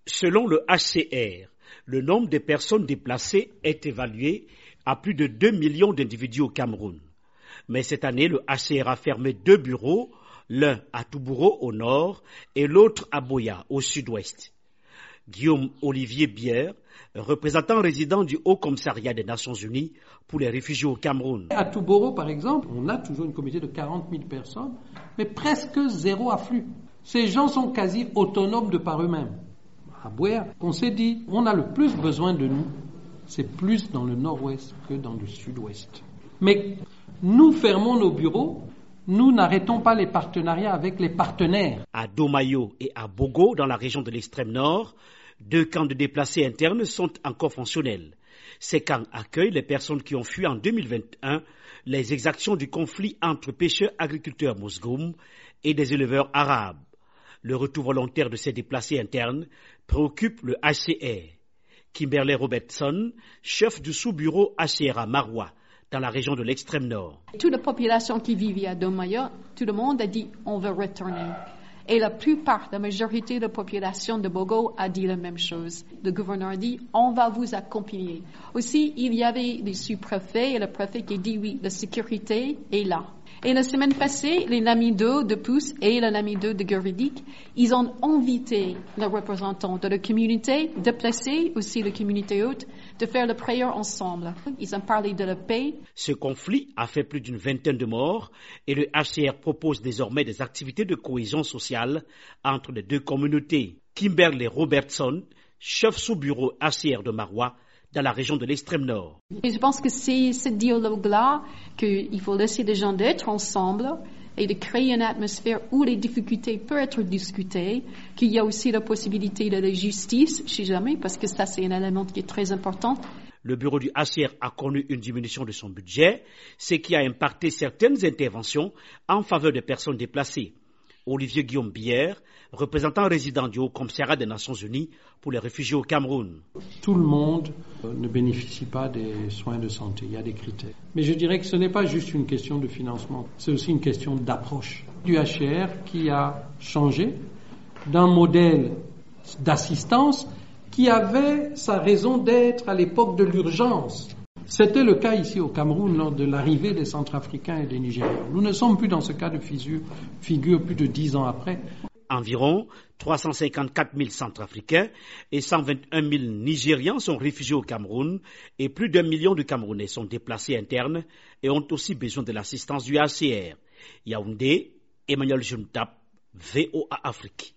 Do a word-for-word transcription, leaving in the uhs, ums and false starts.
Selon le H C R, le nombre de personnes déplacées est évalué à plus de deux millions d'individus au Cameroun. Mais cette année, le H C R a fermé deux bureaux, l'un à Toubouro au nord et l'autre à Boya au sud-ouest. Guillaume Olivier Bière, représentant résident du Haut Commissariat des Nations Unies pour les réfugiés au Cameroun. À Toubouro, par exemple, on a toujours une communauté de quarante mille personnes, mais presque zéro afflux. Ces gens sont quasi autonomes de par eux-mêmes. À Boya, on s'est dit, on a le plus besoin de nous, c'est plus dans le nord-ouest que dans le sud-ouest. Mais nous fermons nos bureaux, nous n'arrêtons pas les partenariats avec les partenaires. À Domayo et à Bogo, dans la région de l'extrême nord, deux camps de déplacés internes sont encore fonctionnels. Ces camps accueillent les personnes qui ont fui en deux mille vingt et un les exactions du conflit entre pêcheurs-agriculteurs Mousgoum et des éleveurs arabes. Le retour volontaire de ces déplacés internes préoccupe le H C R. Kimberley Robertson, chef du sous-bureau H C R à Maroua, dans la région de l'extrême nord. Toute la population qui vivait à Domayo, tout le monde a dit on veut retourner. Et la plupart, la majorité de la population de Bogo a dit la même chose. Le gouverneur a dit on va vous accompagner. Aussi, il y avait les sous-préfets et le préfet qui dit oui, la sécurité est là. Et la semaine passée, les Namido de Pousse et les Namido de Gurvidik, ils ont invité les représentants de la communauté, déplacés aussi la communauté haute, de faire la prière ensemble. Ils ont parlé de la paix. Ce conflit a fait plus d'une vingtaine de morts et le H C R propose désormais des activités de cohésion sociale entre les deux communautés. Kimberley Robertson, chef sous-bureau H C R de Maroua, dans la région de l'extrême nord. Et je pense que c'est ce dialogue-là qu'il faut laisser les gens d'être ensemble et de créer une atmosphère où les difficultés peuvent être discutées, qu'il y a aussi la possibilité de la justice, je sais jamais, parce que ça c'est un élément qui est très important. Le bureau du H C R a connu une diminution de son budget, ce qui a impacté certaines interventions en faveur des personnes déplacées. Olivier Guillaume Bière, représentant résident du Haut Commissariat des Nations Unies pour les réfugiés au Cameroun. Tout le monde ne bénéficie pas des soins de santé, il y a des critères. Mais je dirais que ce n'est pas juste une question de financement, c'est aussi une question d'approche du H C R qui a changé d'un modèle d'assistance qui avait sa raison d'être à l'époque de l'urgence. C'était le cas ici au Cameroun lors de l'arrivée des Centrafricains et des Nigériens. Nous ne sommes plus dans ce cas de figure, figure plus de dix ans après. Environ trois cent cinquante-quatre mille Centrafricains et cent vingt et un mille Nigérians sont réfugiés au Cameroun et plus d'un million de Camerounais sont déplacés internes et ont aussi besoin de l'assistance du H C R. Yaoundé, Emmanuel Juntap, V O A Afrique.